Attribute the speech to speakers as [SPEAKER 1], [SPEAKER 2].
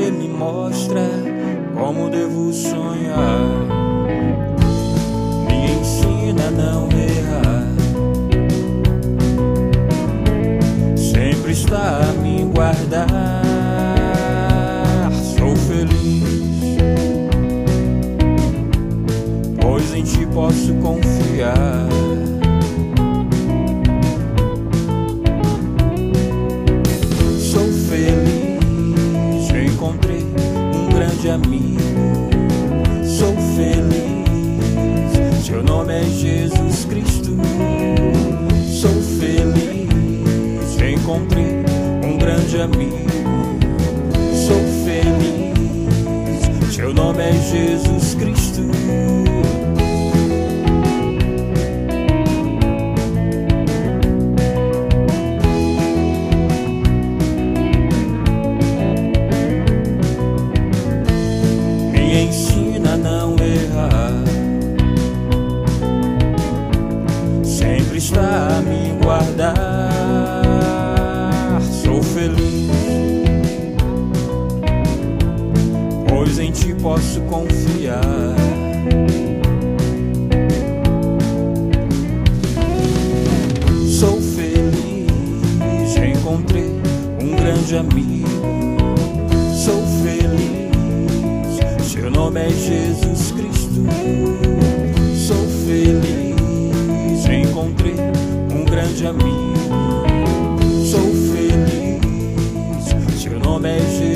[SPEAKER 1] Você me mostra como devo sonhar, me ensina a não errar, sempre está a me guardar. Sou feliz, pois em ti posso confiar. Sou feliz, encontrei um grande amigo. Sou feliz, seu nome é Jesus Cristo. Sou feliz, encontrei um grande amigo. Sou feliz, seu nome é Jesus Cristo. Me ensina a não errar, sempre está a me guardar. Sou feliz, pois em ti posso confiar. Sou feliz, encontrei um grande amigo. Sou feliz, seu nome é Jesus Cristo. Sou feliz, encontrei um grande amigo. Sou feliz, seu nome é Jesus.